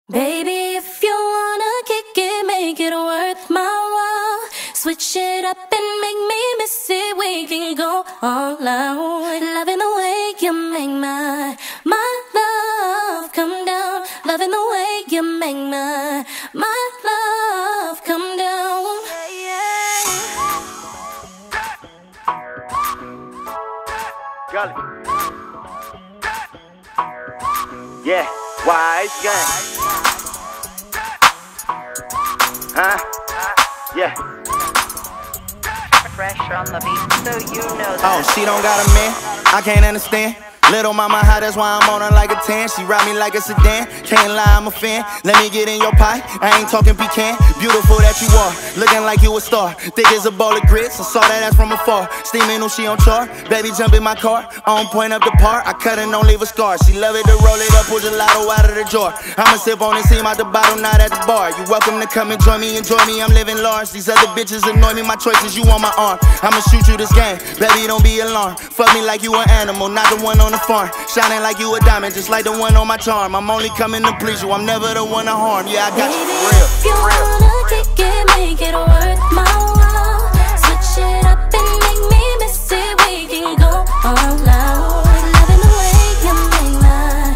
Baby, if you wanna kick it, make it worth my while. Switch it up and make me miss it. We can go all out. Loving the way you make my love come down. Loving the way you make my love come down. Gully. Yeah, Wise Gang. Huh? Yeah. Pressure on the beat, so you know that. Oh, she don't got a man, I can't understand. Little mama high, that's why I'm on her like a 10. She ride me like a sedan, can't lie, I'm a fan. Let me get in your pie, I ain't talking pecan. Beautiful that you are, looking like you a star. Thick as a bowl of grits, I saw that ass from afar. Steaming when she on char, baby jump in my car. On point up the par, I cut and don't leave a scar. She love it to roll it up, pull gelato out of the jar. I'ma sip on and see out the bottle, not at the bar. You welcome to come and join me, enjoy me, I'm living large. These other bitches annoy me, my choices, you on my arm. I'ma shoot you this game, baby don't be alarmed. Fuck me like you an animal, not the one on the farm. Shining like you a diamond, just like the one on my charm. I'm only coming to please you, I'm never the one to harm. Yeah, I got you for real. If you wanna kick it, make it worth my while. Switch it up and make me miss it. We can go all out. Loving the way you make my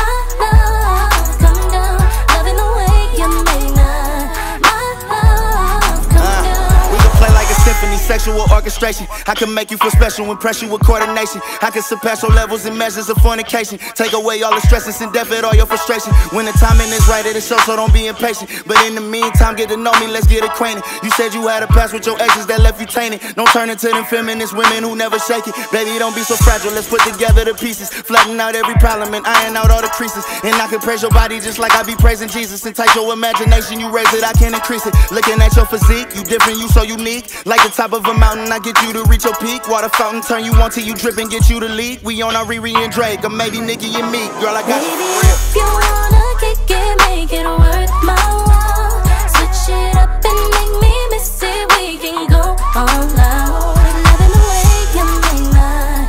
love come down. Loving the way you make my love come down. We can play like a symphony, sexual orchestration. I can make you feel special, impress you with coordination. I can surpass your levels and measures of fornication. Take away all the stresses and death it all your frustration. When the timing is right, it'll show, so don't be impatient. But in the meantime, get to know me, let's get acquainted. You said you had a past with your exes that left you tainted. Don't turn into them feminist women who never shake it. Baby, don't be so fragile, let's put together the pieces. Flatten out every problem and iron out all the creases. And I can praise your body just like I be praising Jesus. Entice your imagination, you raise it, I can increase it. Looking at your physique, you different, you so unique. Like the top of a mountain, I get you to reach your peak. Water fountain turn you on till you drip and get you to leak. We on our Riri and Drake, or maybe Nicki and me. Girl, I got you for real. If you wanna kick it, make it worth my while. Switch it up and make me miss it. We can go all out. Loving the way you make my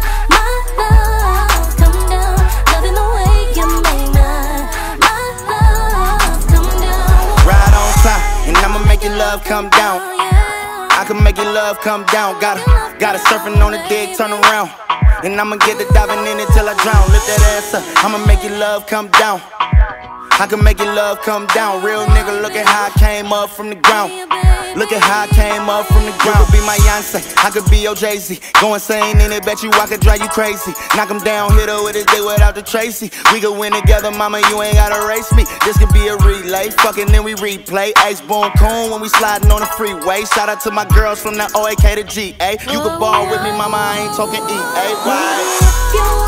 love come down. Loving the way you make my love come down. Ride on top, and I'ma make your love come down. I can make your love come down. Got her surfing on the dick, turn around. And I'ma get to diving in it till I drown. Lift that ass up, I'ma make your love come down. I can make your love come down. Real nigga, look at how I came up from the ground. Look at how I came up from the ground. You could be my Beyonce, I could be your Jay-Z. Go insane in it, bet you I could drive you crazy. Knock him down, hit her with his dick without the Tracy. We could win together, mama, you ain't gotta race me. This could be a relay, fucking then we replay. Ace Boom Coon when we sliding on the freeway. Shout out to my girls from the OAK to GA. You could ball with me, mama, I ain't talking EA. Why?